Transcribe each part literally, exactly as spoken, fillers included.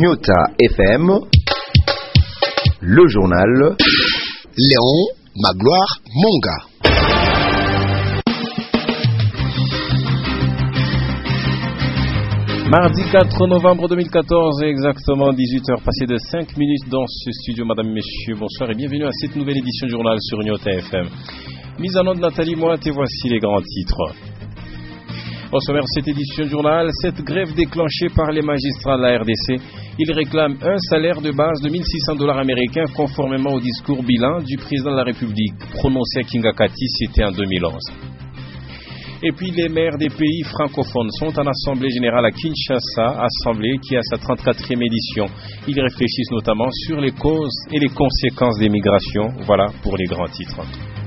Nyota F M, le journal Léon Magloire Monga. Mardi quatre novembre deux mille quatorze, exactement dix-huit heures passées de cinq minutes dans ce studio. Madame, messieurs, bonsoir et bienvenue à cette nouvelle édition du journal sur Nyota F M. Mise en ordre Nathalie Moite et voici les grands titres. Au sommaire de cette édition du journal, cette grève déclenchée par les magistrats de la R D C. Ils réclament un salaire de base de mille six cents dollars américains conformément au discours bilan du président de la République prononcé à Kingakati, c'était en deux mille onze. Et puis les maires des pays francophones sont en assemblée générale à Kinshasa, assemblée qui a sa trente-quatrième édition. Ils réfléchissent notamment sur les causes et les conséquences des migrations. Voilà pour les grands titres.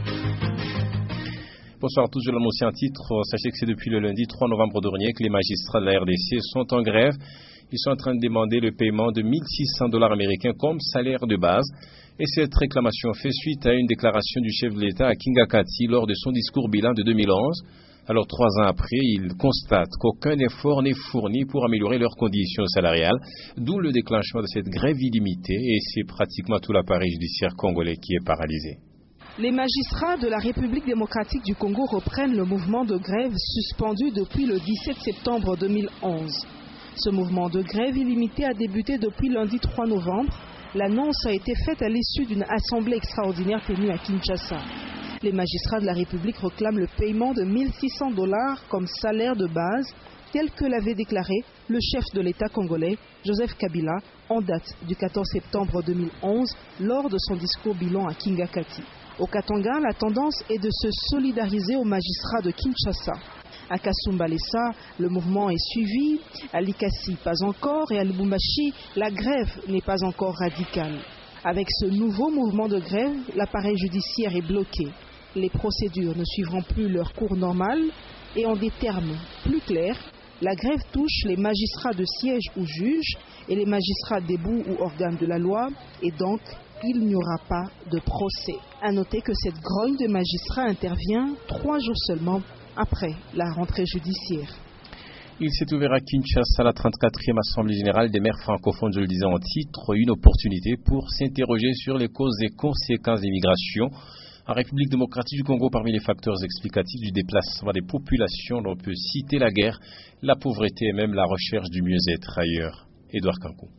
Bonsoir à tous, je l'annonce en titre. Sachez que c'est depuis le lundi trois novembre dernier que les magistrats de la R D C sont en grève. Ils sont en train de demander le paiement de mille six cents dollars américains comme salaire de base. Et cette réclamation fait suite à une déclaration du chef de l'État à Kingakati lors de son discours bilan de deux mille onze. Alors, trois ans après, ils constatent qu'aucun effort n'est fourni pour améliorer leurs conditions salariales, d'où le déclenchement de cette grève illimitée, et c'est pratiquement tout l'appareil judiciaire congolais qui est paralysé. Les magistrats de la République démocratique du Congo reprennent le mouvement de grève suspendu depuis le dix-sept septembre deux mille onze. Ce mouvement de grève illimité a débuté depuis lundi trois novembre. L'annonce a été faite à l'issue d'une assemblée extraordinaire tenue à Kinshasa. Les magistrats de la République réclament le paiement de mille six cents dollars comme salaire de base, tel que l'avait déclaré le chef de l'État congolais, Joseph Kabila, en date du quatorze septembre deux mille onze, lors de son discours bilan à Kingakati. Au Katanga, la tendance est de se solidariser aux magistrats de Kinshasa. À Kasumbalesa, le mouvement est suivi, à Likasi, pas encore, et à Lubumbashi, la grève n'est pas encore radicale. Avec ce nouveau mouvement de grève, l'appareil judiciaire est bloqué. Les procédures ne suivront plus leur cours normal et en des termes plus clairs, la grève touche les magistrats de siège ou juges et les magistrats debout ou organes de la loi et donc il n'y aura pas de procès. À noter que cette grogne de magistrats intervient trois jours seulement après la rentrée judiciaire. Il s'est ouvert à Kinshasa la trente-quatrième Assemblée générale des maires francophones, je le disais en titre, une opportunité pour s'interroger sur les causes et conséquences des migrations. En République démocratique du Congo, parmi les facteurs explicatifs du déplacement des populations, on peut citer la guerre, la pauvreté et même la recherche du mieux-être ailleurs. Édouard Kankou.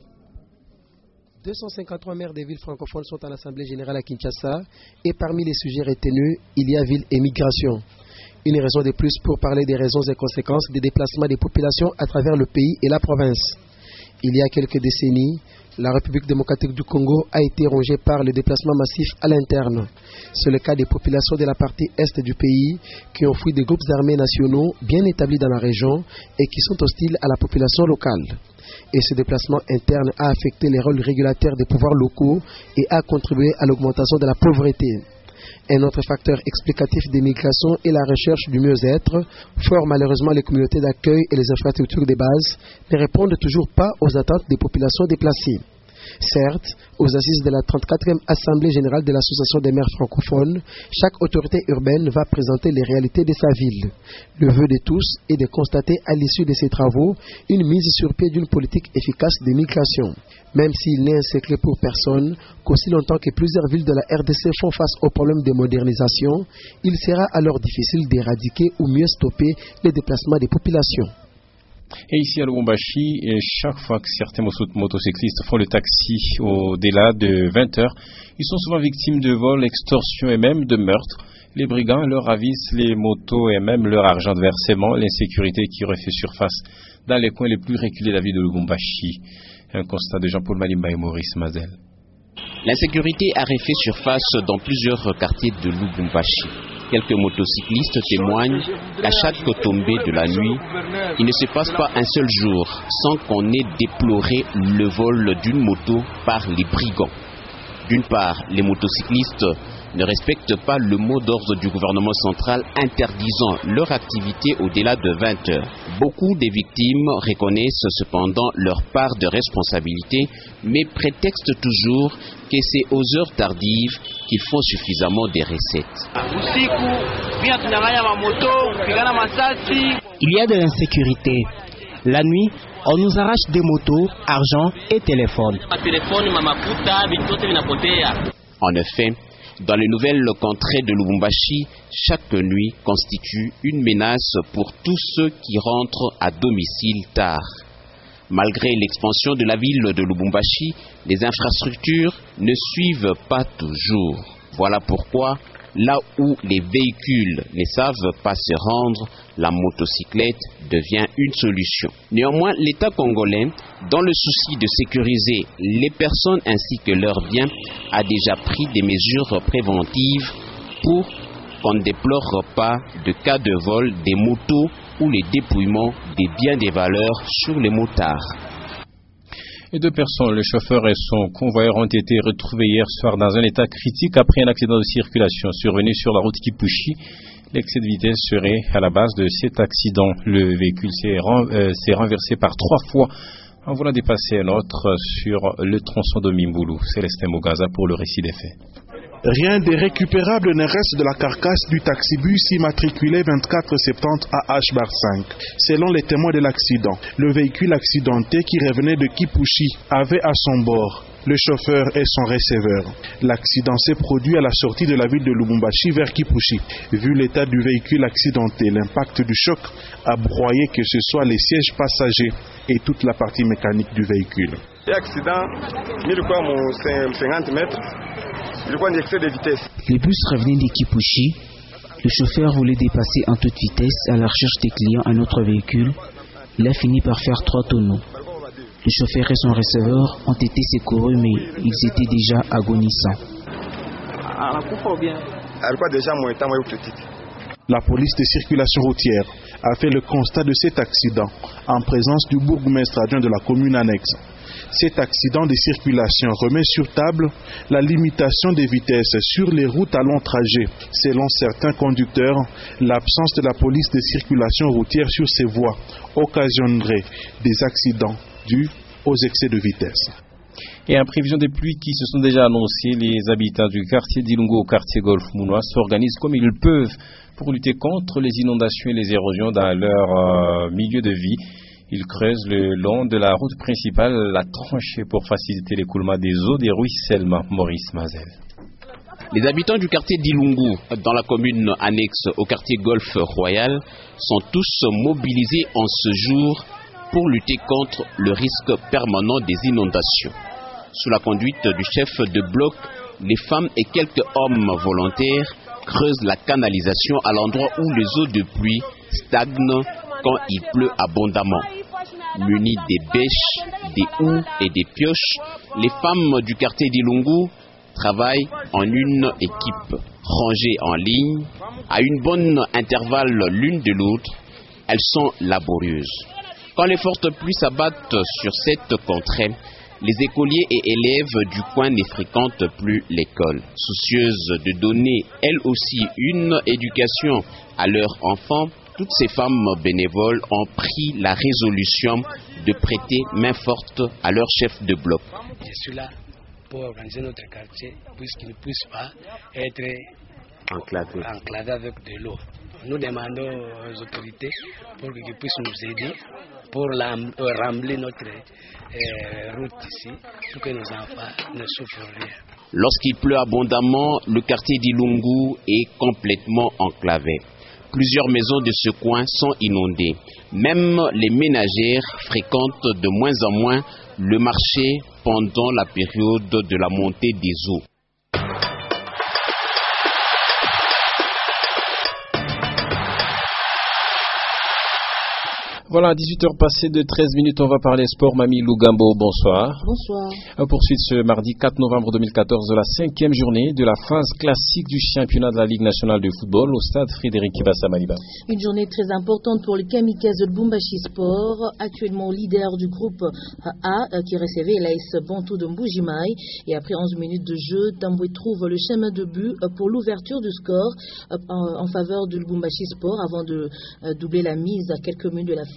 deux cent cinquante-trois maires des villes francophones sont en Assemblée générale à Kinshasa et parmi les sujets retenus, il y a ville et migration. Une raison de plus pour parler des raisons et conséquences des déplacements des populations à travers le pays et la province. Il y a quelques décennies, la République démocratique du Congo a été rongée par le déplacement massif à l'interne. C'est le cas des populations de la partie est du pays qui ont fui des groupes armés nationaux bien établis dans la région et qui sont hostiles à la population locale. Et ce déplacement interne a affecté les rôles régulateurs des pouvoirs locaux et a contribué à l'augmentation de la pauvreté. Un autre facteur explicatif des migrations est la recherche du mieux-être. Fort malheureusement, les communautés d'accueil et les infrastructures de base ne répondent toujours pas aux attentes des populations déplacées. Certes, aux assises de la trente-quatrième Assemblée générale de l'Association des maires francophones, chaque autorité urbaine va présenter les réalités de sa ville. Le vœu de tous est de constater à l'issue de ces travaux une mise sur pied d'une politique efficace de migration. Même s'il n'est un secret pour personne qu'aussi longtemps que plusieurs villes de la R D C font face aux problèmes de modernisation, il sera alors difficile d'éradiquer ou mieux stopper les déplacements des populations. Et ici à Lubumbashi, chaque fois que certains motocyclistes font le taxi au-delà de vingt heures, ils sont souvent victimes de vols, extorsions et même de meurtres. Les brigands leur ravissent les motos et même leur argent de versement, l'insécurité qui refait surface dans les coins les plus reculés de la ville de Lubumbashi. Un constat de Jean-Paul Malimba et Maurice Mazel. L'insécurité a refait surface dans plusieurs quartiers de Lubumbashi. Quelques motocyclistes témoignent qu'à chaque tombée de la nuit, il ne se passe pas un seul jour sans qu'on ait déploré le vol d'une moto par les brigands. D'une part, les motocyclistes ne respectent pas le mot d'ordre du gouvernement central interdisant leur activité au-delà de vingt heures. Beaucoup des victimes reconnaissent cependant leur part de responsabilité, mais prétextent toujours que c'est aux heures tardives qu'ils font suffisamment des recettes. Il y a de l'insécurité. La nuit, on nous arrache des motos, argent et téléphone. En effet, dans les nouvelles contrées de Lubumbashi, chaque nuit constitue une menace pour tous ceux qui rentrent à domicile tard. Malgré l'expansion de la ville de Lubumbashi, les infrastructures ne suivent pas toujours. Voilà pourquoi, là où les véhicules ne savent pas se rendre, la motocyclette devient une solution. Néanmoins, l'État congolais, dans le souci de sécuriser les personnes ainsi que leurs biens, a déjà pris des mesures préventives pour qu'on ne déplore pas de cas de vol des motos ou les dépouillements des biens des valeurs sur les motards. Et deux personnes, le chauffeur et son convoyeur, ont été retrouvés hier soir dans un état critique après un accident de circulation survenu sur la route Kipushi. L'excès de vitesse serait à la base de cet accident. Le véhicule s'est ren- euh, s'est renversé par trois fois en voulant dépasser un autre sur le tronçon de Mimboulou. Célestin Mogaza pour le récit des faits. Rien de récupérable ne reste de la carcasse du taxibus immatriculé vingt-quatre soixante-dix A H cinq. Selon les témoins de l'accident, le véhicule accidenté qui revenait de Kipushi avait à son bord le chauffeur et son receveur. L'accident s'est produit à la sortie de la ville de Lubumbashi vers Kipushi. Vu l'état du véhicule accidenté, l'impact du choc a broyé que ce soit les sièges passagers et toute la partie mécanique du véhicule. L'accident, il y a cinquante mètres. De vitesse. Le bus revenait de Kipushi. Le chauffeur voulait dépasser en toute vitesse à la recherche des clients un autre véhicule. Il a fini par faire trois tonneaux. Le chauffeur et son receveur ont été secourus, mais ils étaient déjà agonisants. La police de circulation routière a fait le constat de cet accident en présence du bourgmestre adjoint de la commune annexe. Cet accident de circulation remet sur table la limitation des vitesses sur les routes à long trajet. Selon certains conducteurs, l'absence de la police de circulation routière sur ces voies occasionnerait des accidents dus aux excès de vitesse. Et en prévision des pluies qui se sont déjà annoncées, les habitants du quartier d'Ilungo au quartier Golf Mounois s'organisent comme ils peuvent pour lutter contre les inondations et les érosions dans leur euh, milieu de vie. Ils creusent le long de la route principale la tranchée pour faciliter l'écoulement des eaux des ruissellements. Maurice Mazel. Les habitants du quartier d'Ilungu, dans la commune annexe au quartier Golf Royal, sont tous mobilisés en ce jour pour lutter contre le risque permanent des inondations. Sous la conduite du chef de bloc, les femmes et quelques hommes volontaires creusent la canalisation à l'endroit où les eaux de pluie stagnent quand il pleut abondamment. Munis des bêches, des houes et des pioches, les femmes du quartier d'Ilungu travaillent en une équipe rangée en ligne, à une bonne intervalle l'une de l'autre. Elles sont laborieuses. Quand les fortes pluies s'abattent sur cette contrée, les écoliers et élèves du coin ne fréquentent plus l'école. Soucieuses de donner elles aussi une éducation à leurs enfants, toutes ces femmes bénévoles ont pris la résolution de prêter main forte à leur chef de bloc. Je suis là pour organiser notre quartier puisqu'il ne puisse pas être enclavé, enclavé avec de l'eau. Nous demandons aux autorités pour qu'ils puissent nous aider pour rembler notre euh, route ici pour que nos enfants ne souffrent rien. Lorsqu'il pleut abondamment, le quartier d'Ilungu est complètement enclavé. Plusieurs maisons de ce coin sont inondées. Même les ménagères fréquentent de moins en moins le marché pendant la période de la montée des eaux. Voilà, à dix-huit heures passées de treize minutes, on va parler sport. Mamie Lugambo, bonsoir. Bonsoir. On poursuit ce mardi quatre novembre deux mille quatorze de la cinquième journée de la phase classique du championnat de la Ligue nationale de football au stade Frédéric Kibasa Maliba. Une journée très importante pour le Kamikaze de Lubumbashi Sport, actuellement leader du groupe A qui recevait l'A S Bantou de Mbujimai. Et après onze minutes de jeu, Tamboué trouve le chemin de but pour l'ouverture du score en faveur de Lubumbashi Sport avant de doubler la mise à quelques minutes de la fin.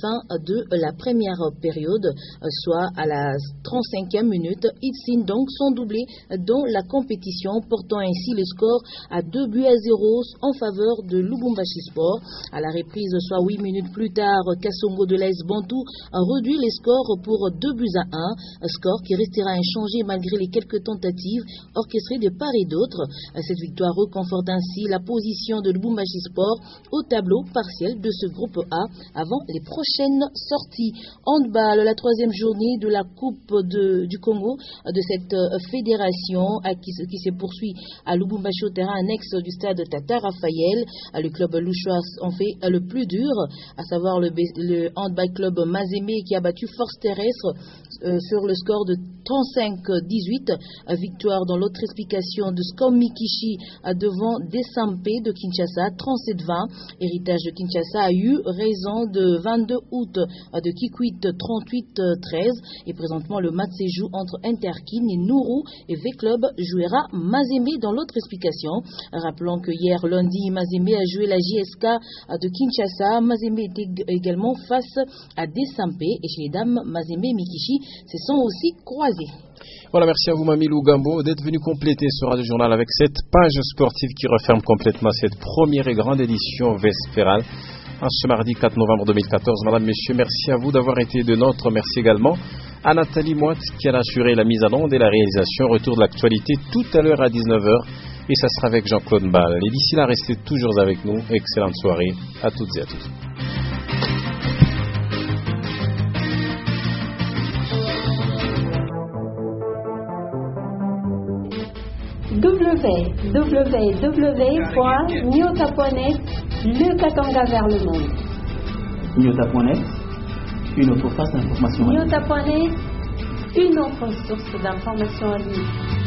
fin de la première période, soit à la trente-cinquième minute. Itsin donc sont doublés dans la compétition, portant ainsi le score à deux buts à zéro en faveur de Lubumbashi Sport. À la reprise, soit huit minutes plus tard, Kassongo de l'A S Bantou réduit les scores pour deux buts à un, un score qui restera inchangé malgré les quelques tentatives orchestrées de part et d'autre. Cette victoire reconforte ainsi la position de Lubumbashi Sport au tableau partiel de ce groupe A avant les prochaines sorties. Handball, la troisième journée de la Coupe de, du Congo de cette fédération qui, qui se poursuit à Lubumbashi au terrain annexe du stade Tata Raphaël. Le club louchois en fait le plus dur, à savoir le, le handball club Mazembe qui a battu Force Terrestre euh, sur le score de trente-cinq à dix-huit. Victoire dans l'autre explication de Skom Mikishi devant Desampe de Kinshasa, trente-sept vingt. Héritage de Kinshasa a eu raison de vingt-deux août de Kikwit, trente-huit treize. Et présentement, le match se joue entre Interkin et Nourou et V-Club jouera Mazembe dans l'autre explication. Rappelons que hier lundi, Mazembe a joué la J S K de Kinshasa. Mazembe était également face à Desampe et chez les dames, Mazembe et Mikishi se sont aussi croisés. Voilà, merci à vous Mamilou Gambo d'être venu compléter ce Radio Journal avec cette page sportive qui referme complètement cette première et grande édition vespérale en ce mardi quatre novembre deux mille quatorze. Madame, messieurs, merci à vous d'avoir été de notre. Merci également à Nathalie Moite qui a assuré la mise en onde et la réalisation. Retour de l'actualité tout à l'heure à dix-neuf heures et ça sera avec Jean-Claude Ball. Et d'ici là, restez toujours avec nous. Excellente soirée à toutes et à tous. w w w point nyota point net, le Katanga vers le monde. nyota point net, une autre face d'information. nyota point net, une autre source d'information en ligne.